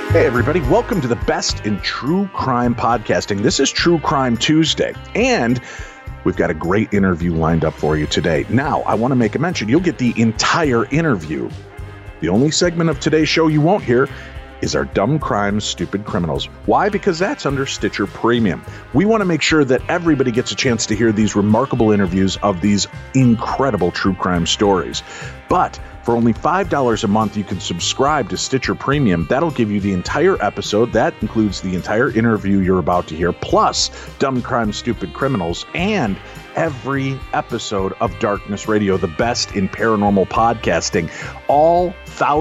Hey, everybody. Welcome to the best in true crime podcasting. This is True Crime Tuesday, and we've got a great interview lined up for you today. Now, I want to make a mention. You'll get the entire interview. The only segment of today's show you won't hear is our Dumb Crimes, Stupid Criminals. Why? Because that's under Stitcher Premium. We want to make sure that everybody gets a chance to hear these remarkable interviews of these incredible true crime stories. But for only $5 a month, you can subscribe to Stitcher Premium. That'll give you the entire episode. That includes the entire interview you're about to hear, plus Dumb Crimes, Stupid Criminals, and every episode of Darkness Radio, the best in paranormal podcasting. All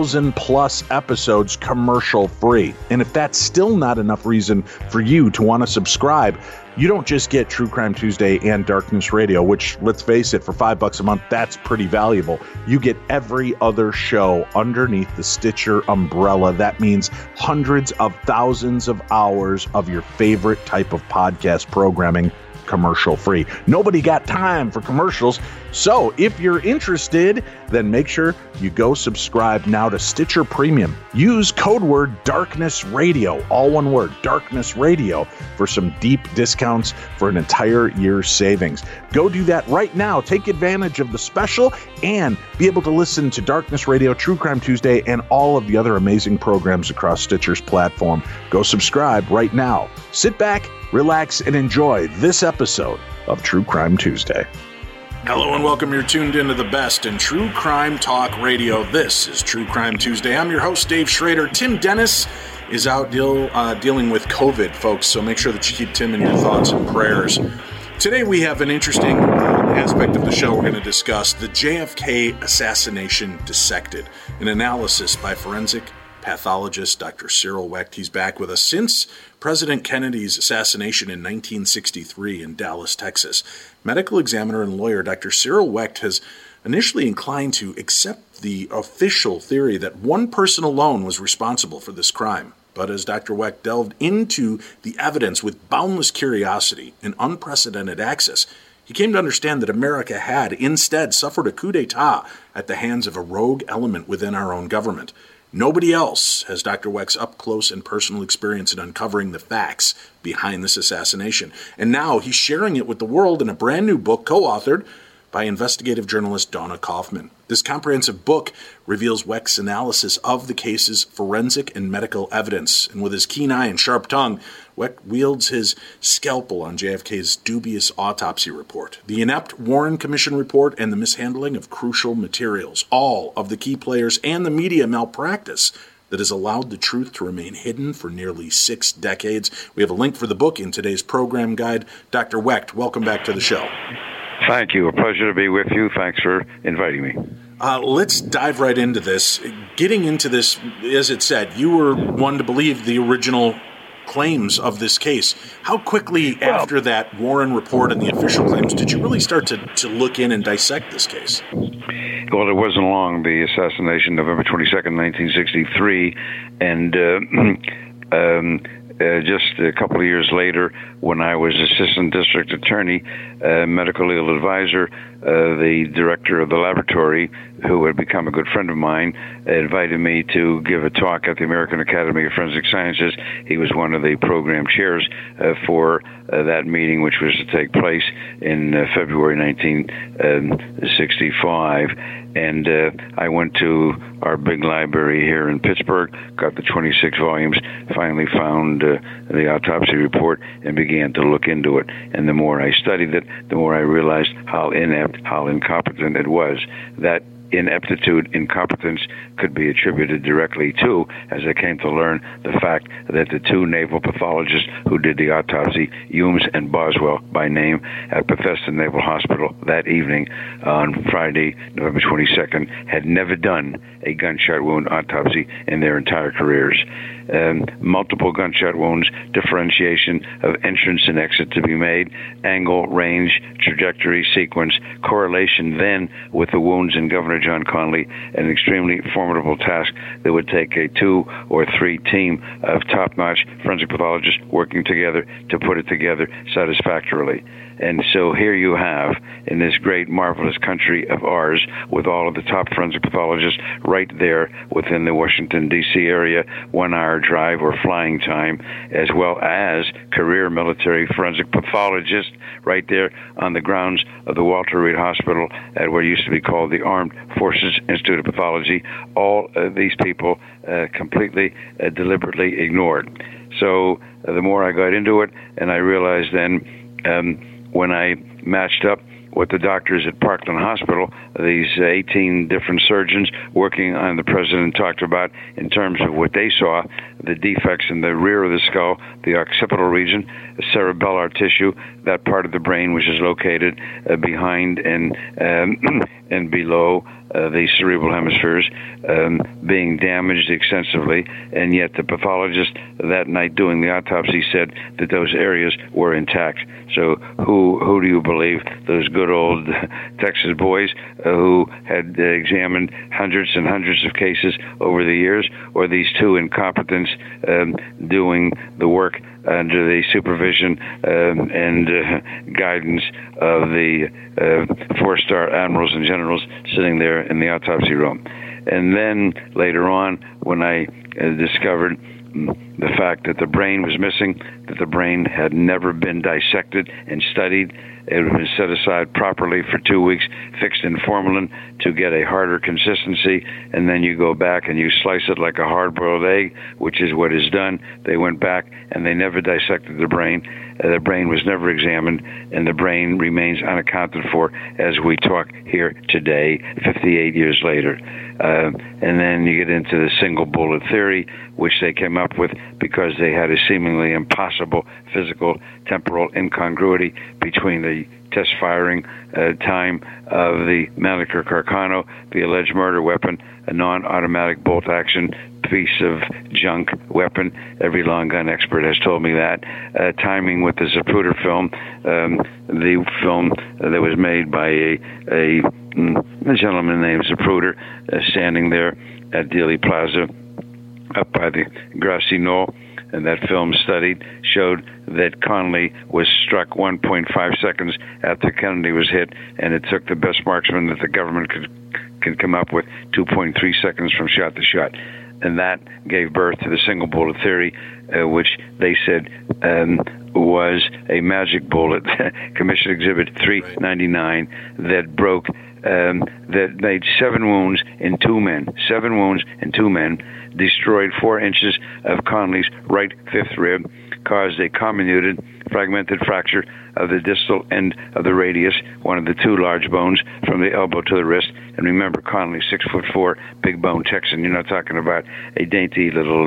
1,000+ episodes commercial free. And if that's still not enough reason for you to want to subscribe, you don't just get True Crime Tuesday and Darkness Radio, which, let's face it, for $5 a month, that's pretty valuable. You get every other show underneath the Stitcher umbrella. That means hundreds of thousands of hours of your favorite type of podcast programming, commercial free. Nobody got time for commercials. So if you're interested, then make sure you go subscribe now to Stitcher Premium. Use code word Darkness Radio, all one word, Darkness Radio, for some deep discounts for an entire year's savings. Go do that right now. Take advantage of the special and be able to listen to Darkness Radio, True Crime Tuesday, and all of the other amazing programs across Stitcher's platform. Go subscribe right now. Sit back, relax, and enjoy this episode of True Crime Tuesday. Hello and welcome. You're tuned into the best in true crime talk radio. This is True Crime Tuesday. I'm your host, Dave Schrader. Tim Dennis is out dealing with COVID, folks, so make sure that you keep Tim in your thoughts and prayers. Today we have an interesting aspect of the show. We're going to discuss the JFK assassination dissected, an analysis by forensic pathologist Dr. Cyril Wecht. He's back with us since President Kennedy's assassination in 1963 in Dallas, Texas. Medical examiner and lawyer Dr. Cyril Wecht has initially inclined to accept the official theory that one person alone was responsible for this crime. But as Dr. Wecht delved into the evidence with boundless curiosity and unprecedented access, he came to understand that America had instead suffered a coup d'etat at the hands of a rogue element within our own government. Nobody else has Dr. Wecht's up-close and personal experience in uncovering the facts behind this assassination. And now he's sharing it with the world in a brand new book co-authored by investigative journalist Donna Kaufman. This comprehensive book reveals Wecht's analysis of the case's forensic and medical evidence. And with his keen eye and sharp tongue, Wecht wields his scalpel on JFK's dubious autopsy report, the inept Warren Commission report, and the mishandling of crucial materials, all of the key players and the media malpractice that has allowed the truth to remain hidden for nearly 6 decades. We have a link for the book in today's program guide. Dr. Wecht, welcome back to the show. Thank you. A pleasure to be with you. Thanks for inviting me. Let's dive right into this. Getting into this, as it said, you were one to believe the original claims of this case. How quickly after that Warren report and the official claims did you really start to look in and dissect this case? Well, it wasn't long. The assassination, November 22nd, 1963, and just a couple of years later, when I was assistant district attorney, medical legal advisor, the director of the laboratory, who had become a good friend of mine, invited me to give a talk at the American Academy of Forensic Sciences. He was one of the program chairs for that meeting, which was to take place in February 1965. And I went to our big library here in Pittsburgh, got the 26 volumes, finally found the autopsy report, and began to look into it. And the more I studied it, the more I realized how inept, how incompetent it was. That ineptitude, incompetence could be attributed directly to, as I came to learn, the fact that the two naval pathologists who did the autopsy, Humes and Boswell by name, at Bethesda Naval Hospital that evening on Friday, November 22nd, had never done a gunshot wound autopsy in their entire careers. Multiple gunshot wounds, differentiation of entrance and exit to be made, angle, range, trajectory, sequence, correlation then with the wounds in Governor John Connally, an extremely formidable task that would take a 2 or 3 team of top-notch forensic pathologists working together to put it together satisfactorily. And so here you have, in this great, marvelous country of ours, with all of the top forensic pathologists right there within the Washington, D.C. area, 1 hour drive or flying time, as well as career military forensic pathologists right there on the grounds of the Walter Reed Hospital at what used to be called the Armed Forces Institute of Pathology. All these people completely, deliberately ignored. So the more I got into it, and I realized then when I matched up what the doctors at Parkland Hospital, these 18 different surgeons working on the president talked about in terms of what they saw, the defects in the rear of the skull, the occipital region, the cerebellar tissue, that part of the brain which is located behind and below the cerebral hemispheres, being damaged extensively, and yet the pathologist that night doing the autopsy said that those areas were intact. So who do you believe? Those good old Texas boys who had examined hundreds and hundreds of cases over the years, or these two incompetents doing the work under the supervision and guidance of the 4-star admirals and generals sitting there in the autopsy room? And then later on, when I discovered the fact that the brain was missing, that the brain had never been dissected and studied, it had been set aside properly for 2 weeks, fixed in formalin to get a harder consistency, and then you go back and you slice it like a hard-boiled egg, which is what is done. They went back and they never dissected the brain. The brain was never examined, and the brain remains unaccounted for as we talk here today, 58 years later. And then you get into the single bullet theory, which they came up with because they had a seemingly impossible physical temporal incongruity between the test firing time of the Mannlicher Carcano, the alleged murder weapon, a non-automatic bolt-action piece of junk weapon. Every long gun expert has told me that. Timing with the Zapruder film, the film that was made by a gentleman named Zapruder, standing there at Dealey Plaza up by the grassy knoll, and that film studied showed that Connally was struck 1.5 seconds after Kennedy was hit, and it took the best marksman that the government could come up with 2.3 seconds from shot to shot. And that gave birth to the single bullet theory, which they said was a magic bullet, Commission Exhibit 399, that broke, that made 7 wounds in 2 men. 7 wounds in 2 men, destroyed 4 inches of Connally's right fifth rib, caused a comminuted, fragmented fracture of the distal end of the radius, one of the 2 large bones from the elbow to the wrist. And remember, Connally, 6'4", big bone Texan. You're not talking about a dainty little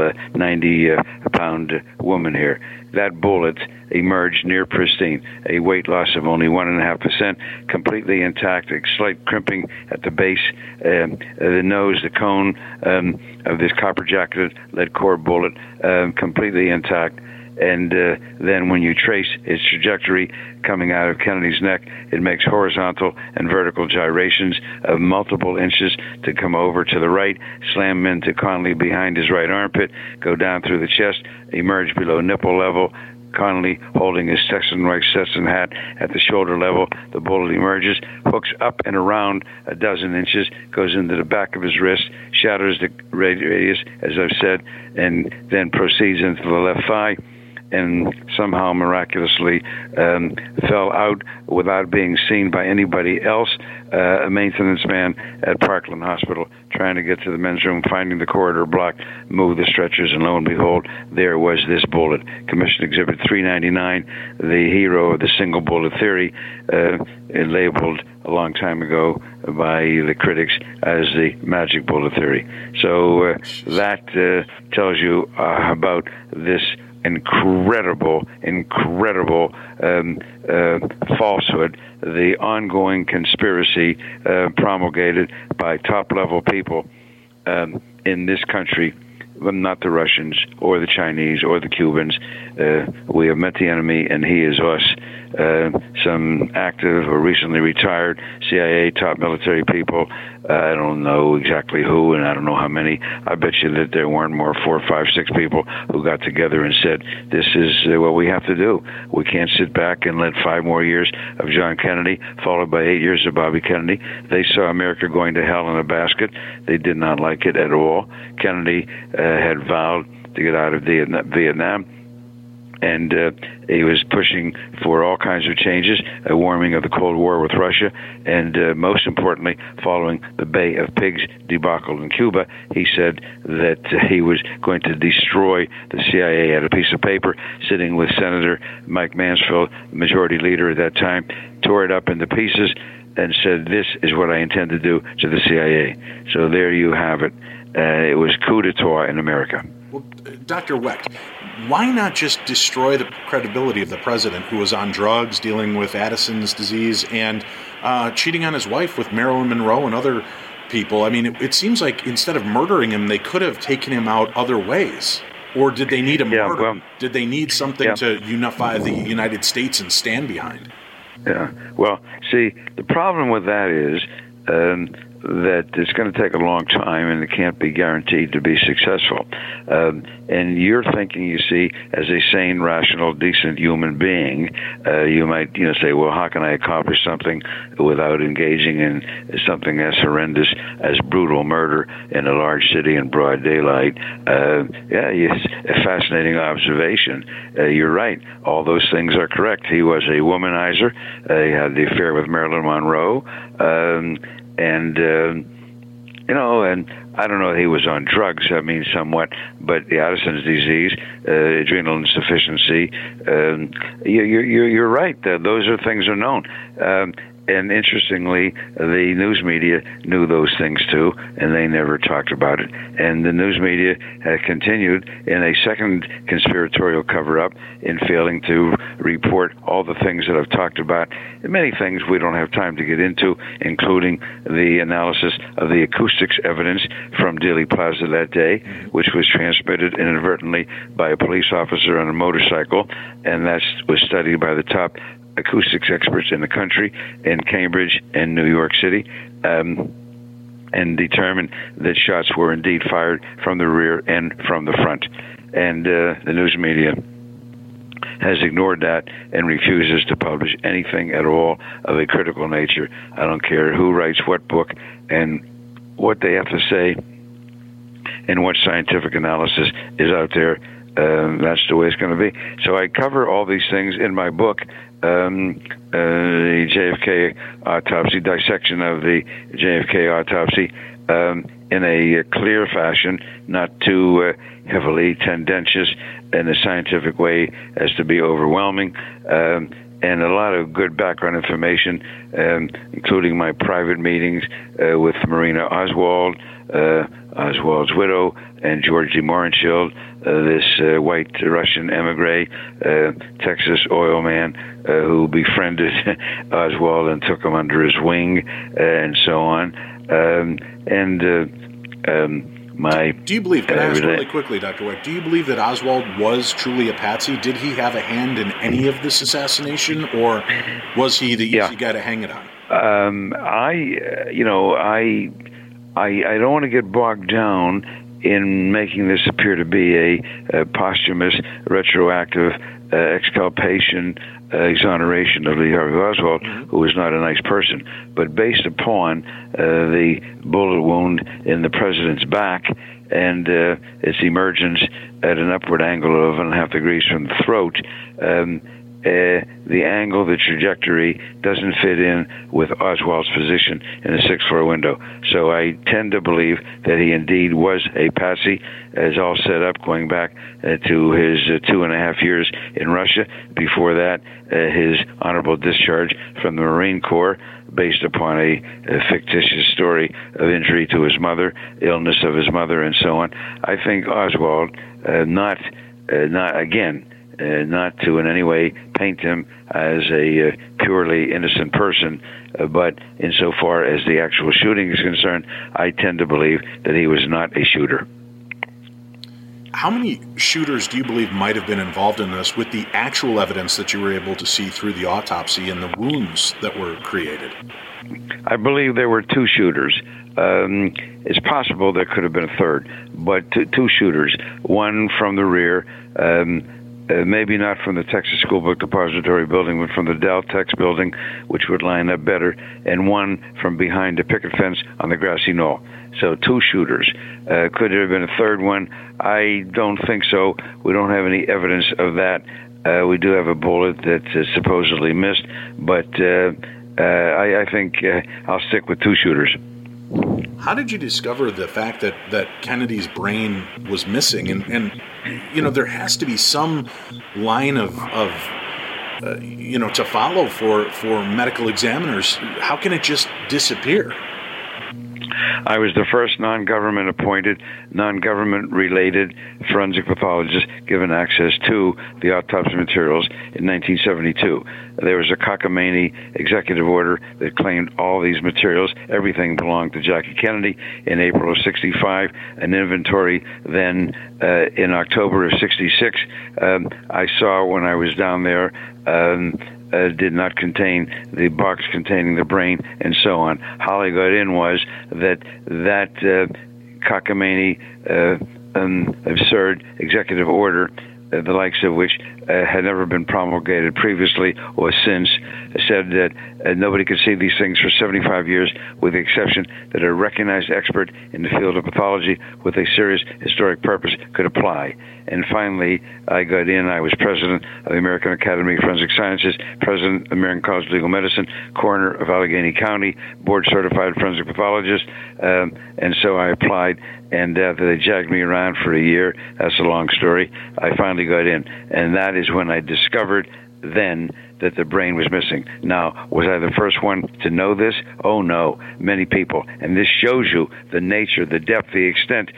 90-pound woman here. That bullet emerged near pristine, a weight loss of only 1.5%, completely intact, a slight crimping at the base, the nose, the cone of this copper-jacketed lead core bullet, completely intact. And then when you trace its trajectory coming out of Kennedy's neck, it makes horizontal and vertical gyrations of multiple inches to come over to the right, slam into Connally behind his right armpit, go down through the chest, emerge below nipple level. Connally holding his Stetson hat at the shoulder level. The bullet emerges, hooks up and around a dozen inches, goes into the back of his wrist, shatters the radius, as I've said, and then proceeds into the left thigh, and somehow miraculously fell out without being seen by anybody else. A maintenance man at Parkland Hospital trying to get to the men's room, finding the corridor blocked, moved the stretchers, and lo and behold, there was this bullet. Commission Exhibit 399, the hero of the single bullet theory, labeled a long time ago by the critics as the magic bullet theory. So that tells you about this incredible falsehood, the ongoing conspiracy promulgated by top-level people in this country, not the Russians or the Chinese or the Cubans. We have met the enemy, and he is us. some active or recently retired CIA top military people. I don't know exactly who, and I don't know how many. I bet you that there weren't more 4, 5, 6 people who got together and said, this is what we have to do. We can't sit back and let 5 more years of John Kennedy, followed by 8 years of Bobby Kennedy. They saw America going to hell in a basket. They did not like it at all. Kennedy had vowed to get out of Vietnam, and he was pushing for all kinds of changes, a warming of the Cold War with Russia, and most importantly, following the Bay of Pigs debacle in Cuba, he said that he was going to destroy the CIA. Had a piece of paper sitting with Senator Mike Mansfield, majority leader at that time, tore it up into pieces and said, this is what I intend to do to the CIA. So there you have it. It was coup d'etat in America. Well, Dr. Wecht, why not just destroy the credibility of the president, who was on drugs, dealing with Addison's disease, and cheating on his wife with Marilyn Monroe and other people? I mean, it seems like instead of murdering him, they could have taken him out other ways. Or did they need a murder? Well, did they need something to unify the United States and stand behind? Yeah. Well, see, the problem with that is that it's going to take a long time, and it can't be guaranteed to be successful. And you're thinking, you see, as a sane, rational, decent human being, you might, say, well, how can I accomplish something without engaging in something as horrendous as brutal murder in a large city in broad daylight? It's a fascinating observation. You're right. All those things are correct. He was a womanizer. He had the affair with Marilyn Monroe. And I don't know if he was on drugs, somewhat, but the Addison's disease, adrenal insufficiency, you're right. Those are things are known. And interestingly, the news media knew those things too, and they never talked about it. And the news media had continued in a second conspiratorial cover-up in failing to report all the things that I've talked about. Many things we don't have time to get into, including the analysis of the acoustics evidence from Dealey Plaza that day, which was transmitted inadvertently by a police officer on a motorcycle, and that was studied by the top acoustics experts in the country, in Cambridge and New York City, and determined that shots were indeed fired from the rear and from the front. And the news media has ignored that and refuses to publish anything at all of a critical nature. I don't care who writes what book and what they have to say and what scientific analysis is out there. That's the way it's going to be. So I cover all these things in my book, the JFK autopsy, dissection of the JFK autopsy, in a clear fashion, not too heavily tendentious in a scientific way as to be overwhelming, and a lot of good background information, including my private meetings with Marina Oswald, Oswald's widow, and George de Mohrenschildt, this white Russian emigre, Texas oil man, who befriended Oswald and took him under his wing, and so on. Do you believe, can I ask really quickly, Dr. Wecht, do you believe that Oswald was truly a patsy? Did he have a hand in any of this assassination, or was he the easy guy to hang it on? I don't want to get bogged down in making this appear to be a posthumous, retroactive exculpation, exoneration of Lee Harvey Oswald, who was not a nice person. But based upon the bullet wound in the president's back and its emergence at an upward angle of 1.5 degrees from the throat, the angle, the trajectory doesn't fit in with Oswald's position in the 6th floor window. So I tend to believe that he indeed was a patsy, as all set up going back to his 2.5 years in Russia. Before that, his honorable discharge from the Marine Corps, based upon a fictitious story of injury to his mother, illness of his mother, and so on. I think Oswald, not to in any way paint him as a purely innocent person, but insofar as the actual shooting is concerned, I tend to believe that he was not a shooter. How many shooters do you believe might have been involved in this with the actual evidence that you were able to see through the autopsy and the wounds that were created? I believe there were 2 shooters. It's possible there could have been a third, but two shooters, one from the rear, maybe not from the Texas School Book Depository building, but from the Daltex building, which would line up better, and one from behind the picket fence on the grassy knoll. So 2 shooters. Could there have been a third one? I don't think so. We don't have any evidence of that. We do have a bullet that supposedly missed, but I think I'll stick with 2 shooters. How did you discover the fact that Kennedy's brain was missing? And you know, there has to be some line of to follow for medical examiners. How can it just disappear? I was the first non-government appointed, non-government related forensic pathologist given access to the autopsy materials in 1972. There was a cockamamie executive order that claimed all these materials. Everything belonged to Jackie Kennedy in April of 65, an inventory then in October of 66. I saw when I was down there did not contain the box containing the brain, and so on. How I got in was that cockamamie, absurd executive order, the likes of which had never been promulgated previously or since, said that nobody could see these things for 75 years, with the exception that a recognized expert in the field of pathology with a serious historic purpose could apply. And finally, I got in. I was president of the American Academy of Forensic Sciences, president of the American College of Legal Medicine, coroner of Allegheny County, board-certified forensic pathologist, and so I applied. And after they jagged me around for a year, that's a long story, I finally got in. And that is when I discovered then that the brain was missing. Now, was I the first one to know this? Oh, no. Many people. And this shows you the nature, the depth, the extent,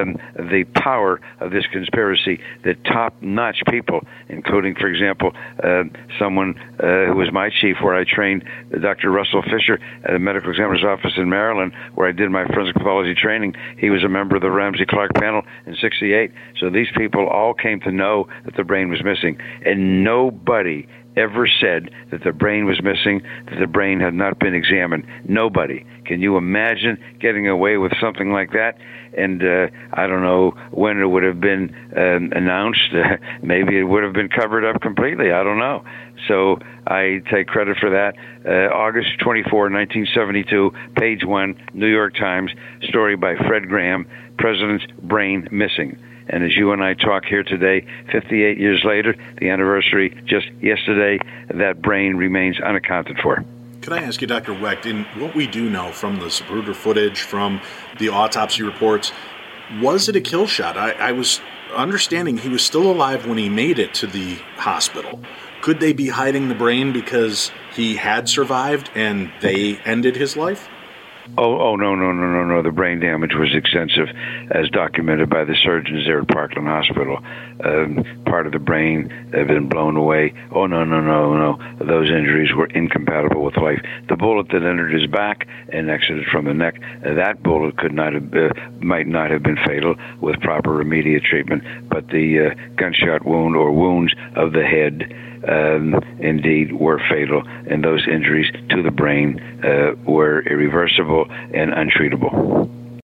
the power of this conspiracy, that top-notch people, including, for example, someone who was my chief where I trained, Dr. Russell Fisher at the medical examiner's office in Maryland, where I did my forensic pathology training. He was a member of the Ramsey-Clark panel in 68. So these people all came to know that the brain was missing. And nobody ever said that the brain was missing, that the brain had not been examined. Nobody. Can you imagine getting away with something like that? And I don't know when it would have been announced. Maybe it would have been covered up completely. I don't know. So I take credit for that. August 24, 1972, page 1, New York Times, story by Fred Graham, President's Brain Missing. And as you and I talk here today, 58 years later, the anniversary just yesterday, that brain remains unaccounted for. Could I ask you, Dr. Wecht, in what we do know from the Zapruder footage, from the autopsy reports, was it a kill shot? I was understanding he was still alive when he made it to the hospital. Could they be hiding the brain because he had survived and they ended his life? Oh, no. The brain damage was extensive, as documented by the surgeons there at Parkland Hospital. Part of the brain had been blown away. Oh, no. Those injuries were incompatible with life. The bullet that entered his back and exited from the neck, that bullet might not have been fatal with proper immediate treatment, but the gunshot wound or wounds of the head indeed were fatal, and those injuries to the brain were irreversible and untreatable.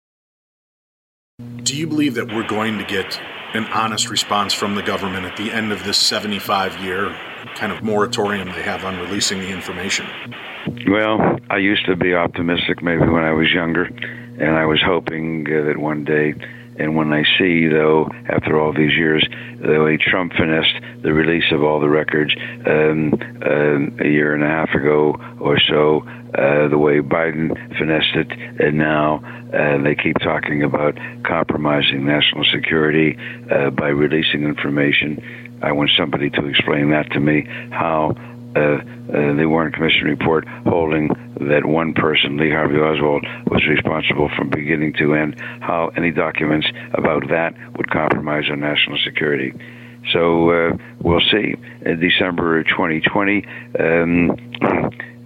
Do you believe that we're going to get an honest response from the government at the end of this 75-year kind of moratorium they have on releasing the information? Well, I used to be optimistic maybe when I was younger, and I was hoping that one day. And when I see, though, after all these years, the way Trump finessed the release of all the records a year and a half ago or so, the way Biden finessed it, and now they keep talking about compromising national security by releasing information. I want somebody to explain that to me, how the Warren Commission report holding that one person, Lee Harvey Oswald, was responsible from beginning to end, how any documents about that would compromise our national security. So we'll see. In December 2020,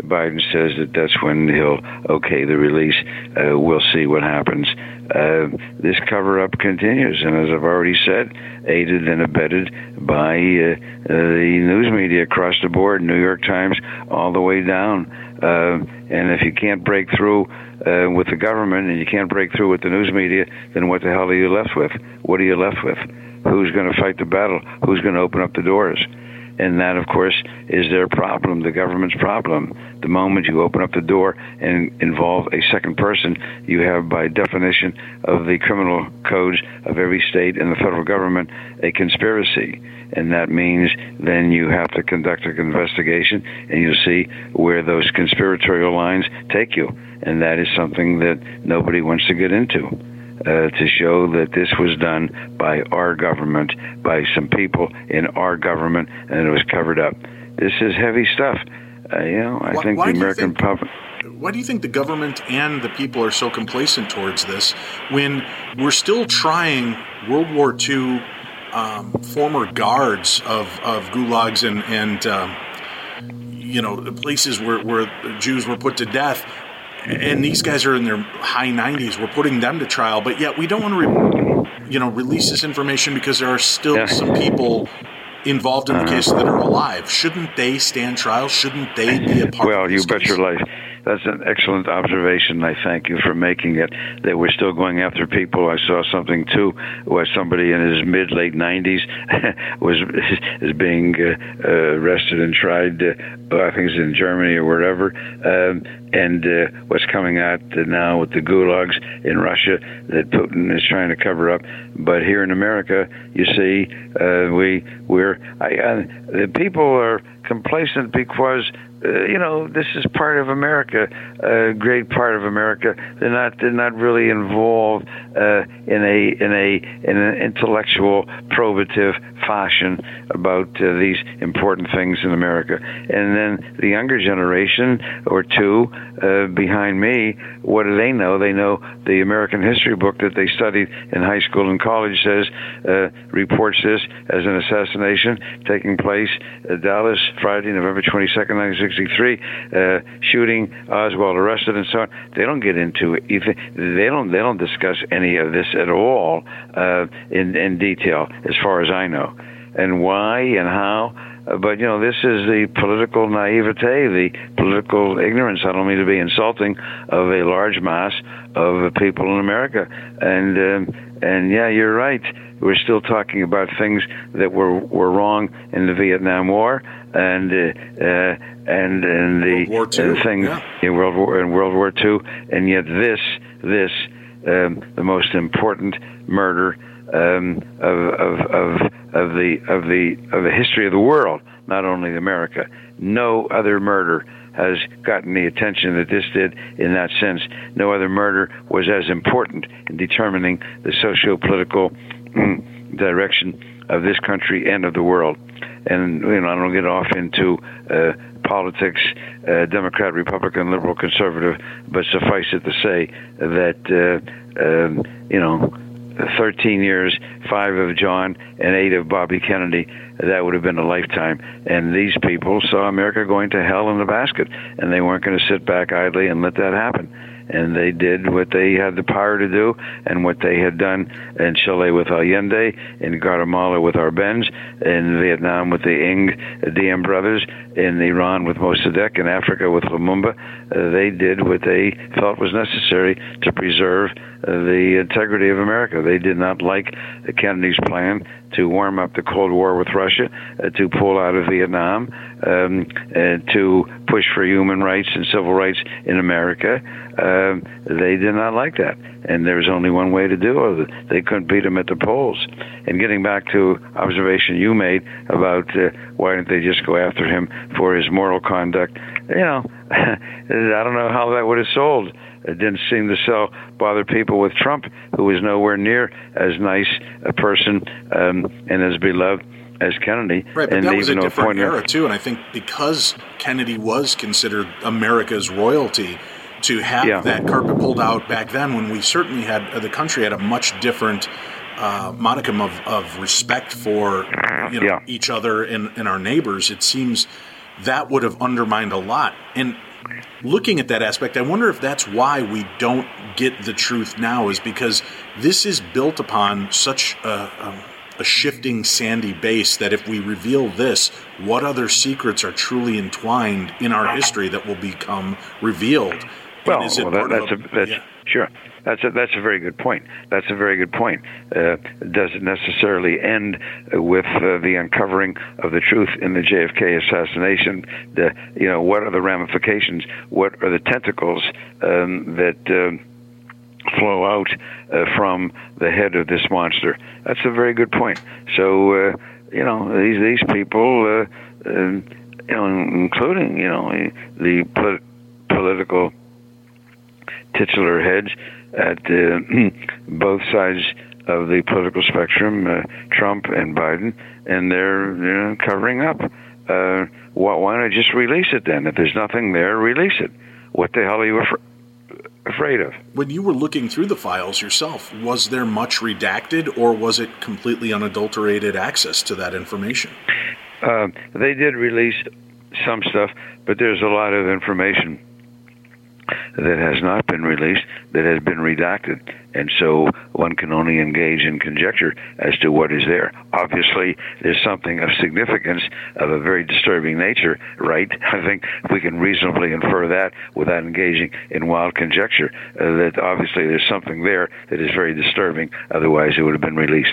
Biden says that that's when he'll okay the release. We'll see what happens. This cover-up continues, and as I've already said, aided and abetted by the news media across the board, New York Times, all the way down. And if you can't break through with the government and you can't break through with the news media, then what the hell are you left with? What are you left with? Who's going to fight the battle? Who's going to open up the doors? And that, of course, is their problem, the government's problem. The moment you open up the door and involve a second person, you have, by definition of the criminal codes of every state and the federal government, a conspiracy. And that means then you have to conduct an investigation, and you'll see where those conspiratorial lines take you. And that is something that nobody wants to get into. To show that this was done by our government, by some people in our government, and it was covered up. This is heavy stuff. I think the American public... Why do you think the government and the people are so complacent towards this when we're still trying World War II former guards of gulags and places where Jews were put to death? And these guys are in their high 90s. We're putting them to trial, but yet we don't want to, release this information because there are still some people involved in the case that are alive. Shouldn't they stand trial? Shouldn't they be a part of this Well, you bet your life. That's an excellent observation. I thank you for making it, that we're still going after people. I saw something, too, where somebody in his mid-late 90s is being arrested and tried, I think it's in Germany or wherever, and what's coming out now with the gulags in Russia that Putin is trying to cover up. But here in America, you see, the people are complacent because this is part of America, a great part of America. They're not really involved in an intellectual, probative fashion about these important things in America. And then the younger generation or two behind me, what do they know? They know the American history book that they studied in high school and college reports this as an assassination taking place at Dallas, Friday, November 22nd, 1963, shooting, Oswald arrested, and so on. They don't get into it. They don't discuss any of this at all in detail, as far as I know, and why and how. But, this is the political naivete, the political ignorance, I don't mean to be insulting, of a large mass of people in America. And yeah, you're right. We're still talking about things that were wrong in the Vietnam War and the World War II. Things in World War II, and yet this the most important murder of the history of the world, not only America. No other murder has gotten the attention that this did in that sense. No other murder was as important in determining the socio-political direction of this country and of the world. And, I don't get off into politics, Democrat, Republican, liberal, conservative, but suffice it to say that, 13 years, 5 of John and 8 of Bobby Kennedy, that would have been a lifetime. And these people saw America going to hell in a basket, and they weren't going to sit back idly and let that happen. And they did what they had the power to do, and what they had done in Chile with Allende, in Guatemala with Arbenz, in Vietnam with the Diem brothers, in Iran with Mossadegh, in Africa with Lumumba. They did what they felt was necessary to preserve the integrity of America. They did not like Kennedy's plan to warm up the Cold War with Russia, to pull out of Vietnam, to push for human rights and civil rights in America. They did not like that. And there was only one way to do it. They couldn't beat him at the polls. And getting back to observation you made about why didn't they just go after him for his moral conduct, I don't know how that would have sold. It didn't seem to bother people with Trump, who was nowhere near as nice a person and as beloved as Kennedy. Right, but and that was a different era, too. And I think because Kennedy was considered America's royalty, to have that carpet pulled out back then, when we certainly had, the country had a much different modicum of respect for each other and our neighbors, it seems that would have undermined a lot. And Looking at that aspect, I wonder if that's why we don't get the truth now, is because this is built upon such a shifting, sandy base that if we reveal this, what other secrets are truly entwined in our history that will become revealed? Well, sure. That's a very good point. That's a very good point. It doesn't necessarily end with the uncovering of the truth in the JFK assassination. What are the ramifications? What are the tentacles that flow out from the head of this monster? That's a very good point. So these people, including the political titular heads at both sides of the political spectrum, Trump and Biden, and they're covering up. Why not just release it then? If there's nothing there, release it. What the hell are you afraid of? When you were looking through the files yourself, was there much redacted, or was it completely unadulterated access to that information? They did release some stuff, but there's a lot of information that has not been released, that has been redacted. And so one can only engage in conjecture as to what is there. Obviously, there's something of significance of a very disturbing nature, right? I think we can reasonably infer that without engaging in wild conjecture, that obviously there's something there that is very disturbing. Otherwise, it would have been released.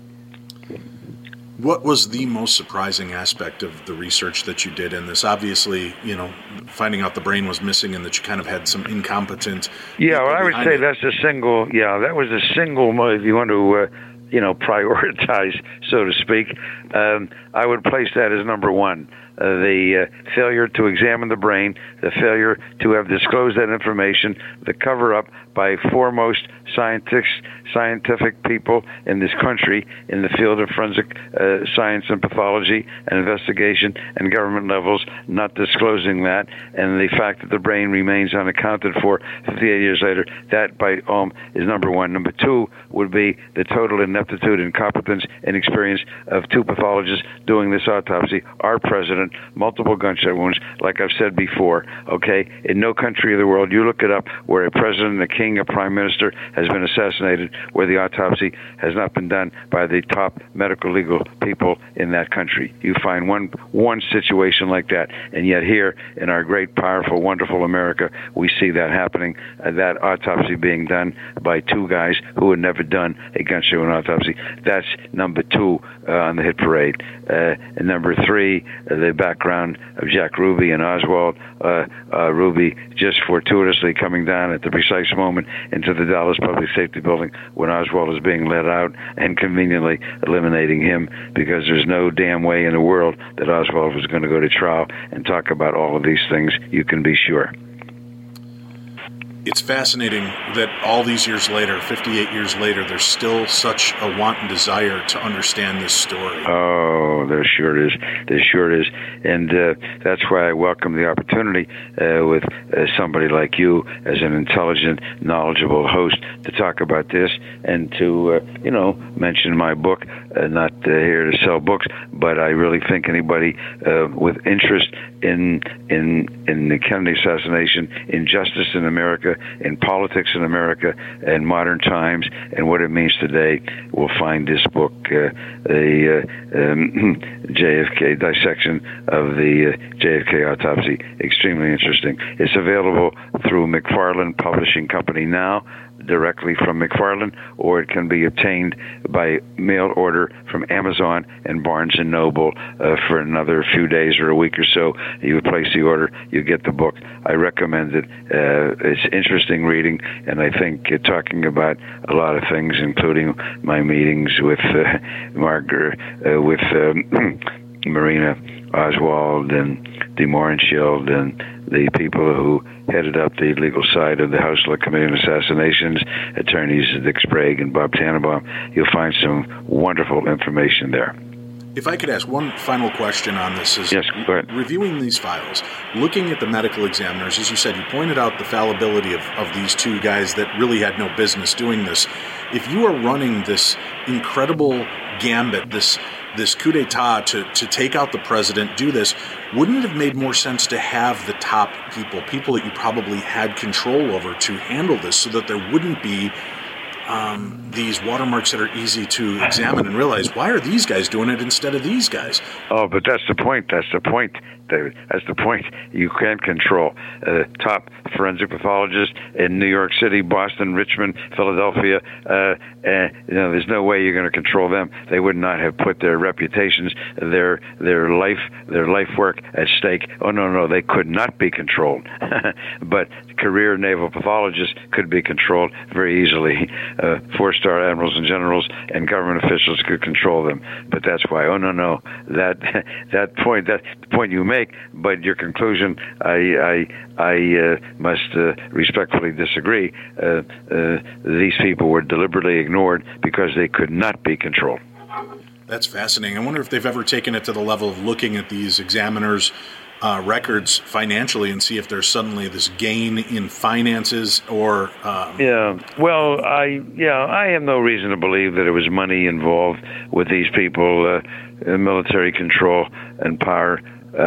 What was the most surprising aspect of the research that you did in this? Obviously, finding out the brain was missing and that you kind of had some incompetent... Yeah, well, I would say that was the single, if you want to, prioritize, so to speak, I would place that as number one. The failure to examine the brain, the failure to have disclosed that information, the cover-up by foremost scientific people in this country in the field of forensic science and pathology and investigation and government levels, not disclosing that, and the fact that the brain remains unaccounted for 58 years later, that by is number one. Number two would be the total ineptitude, incompetence, and experience of two pathologists doing this autopsy. Our president, multiple gunshot wounds, like I've said before, okay? In no country of the world, you look it up, where a president, a king, a prime minister has been assassinated, where the autopsy has not been done by the top medical legal people in that country. You find one situation like that, and yet here in our great, powerful, wonderful America, we see that happening, that autopsy being done by two guys who had never done a gunshot wound autopsy. That's number two on the hit parade. And number three, the background of Jack Ruby and Oswald Ruby just fortuitously coming down at the precise moment into the Dallas Public Safety Building when Oswald is being let out, and conveniently eliminating him, because there's no damn way in the world that Oswald was going to go to trial and talk about all of these things, you can be sure. It's fascinating that all these years later, 58 years later, there's still such a wanton desire to understand this story. Oh, there sure is. There sure is. And that's why I welcome the opportunity with somebody like you as an intelligent, knowledgeable host to talk about this and to, mention my book. Not here to sell books, but I really think anybody with interest in the Kennedy assassination, in justice in America, in politics in America, and modern times, and what it means today, will find this book, the JFK dissection of the JFK autopsy, extremely interesting. It's available through McFarland Publishing Company now, directly from McFarland, or it can be obtained by mail order from Amazon and Barnes & Noble for another few days or a week or so. You would place the order, you get the book. I recommend it. It's interesting reading, and I think talking about a lot of things, including my meetings with Marina Oswald and DeMorenshield and the people who headed up the legal side of the House Select Committee on Assassinations, attorneys Dick Sprague and Bob Tannenbaum. You'll find some wonderful information there. If I could ask one final question on this, is yes, go ahead. Reviewing these files, looking at the medical examiners, as you said, you pointed out the fallibility of these two guys that really had no business doing this. If you are running this incredible gambit, this this coup d'etat to take out the president, do this, wouldn't it have made more sense to have the top people that you probably had control over to handle this so that there wouldn't be these watermarks that are easy to examine and realize, why are these guys doing it instead of these guys? Oh, but that's the point, David. That's the point. You can't control top forensic pathologists in New York City, Boston, Richmond, Philadelphia. There's no way you're going to control them. They would not have put their reputations, their life work at stake. Oh, no, they could not be controlled. But career naval pathologists could be controlled very easily. 4-star admirals and generals and government officials could control them. But that's why. Oh, no, that point you make. But your conclusion, I must respectfully disagree. These people were deliberately ignored because they could not be controlled. That's fascinating. I wonder if they've ever taken it to the level of looking at these examiners' records financially and see if there's suddenly this gain in finances or... Well, I have no reason to believe that it was money involved with these people, military control and power.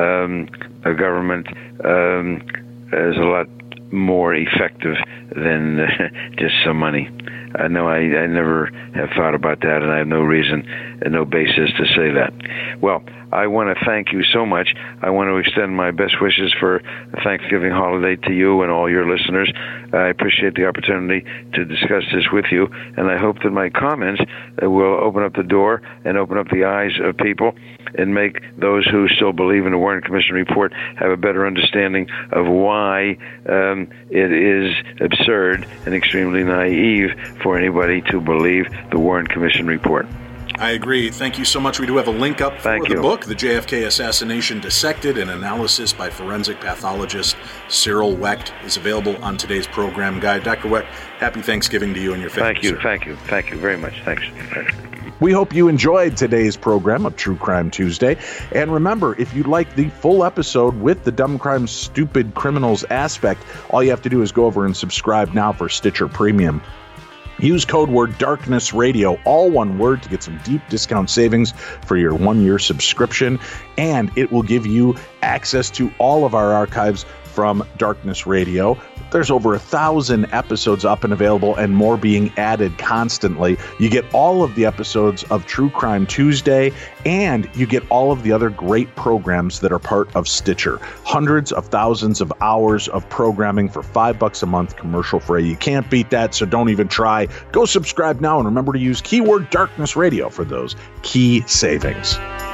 A government is a lot more effective than just some money. I know I never have thought about that, and I have no reason and no basis to say that. Well, I want to thank you so much. I want to extend my best wishes for a Thanksgiving holiday to you and all your listeners. I appreciate the opportunity to discuss this with you, and I hope that my comments will open up the door and open up the eyes of people and make those who still believe in the Warren Commission report have a better understanding of why it is absurd and extremely naive for anybody to believe the Warren Commission report. I agree. Thank you so much. We do have a link up for the book, The JFK Assassination Dissected, an analysis by forensic pathologist Cyril Wecht, is available on today's program guide. Dr. Wecht, happy Thanksgiving to you and your family. Thank you very much. Thanks. We hope you enjoyed today's program of True Crime Tuesday. And remember, if you'd like the full episode with the Dumb Crime Stupid Criminals aspect, all you have to do is go over and subscribe now for Stitcher Premium. Use code word Darkness Radio, all one word, to get some deep discount savings for your 1-year subscription. And it will give you access to all of our archives from Darkness Radio. There's over 1,000 episodes up and available, and more being added constantly. You get all of the episodes of True Crime Tuesday, and you get all of the other great programs that are part of Stitcher. Hundreds of thousands of hours of programming for $5 a month, commercial free. You can't beat that, so don't even try. Go subscribe now, and remember to use keyword Darkness Radio for those key savings.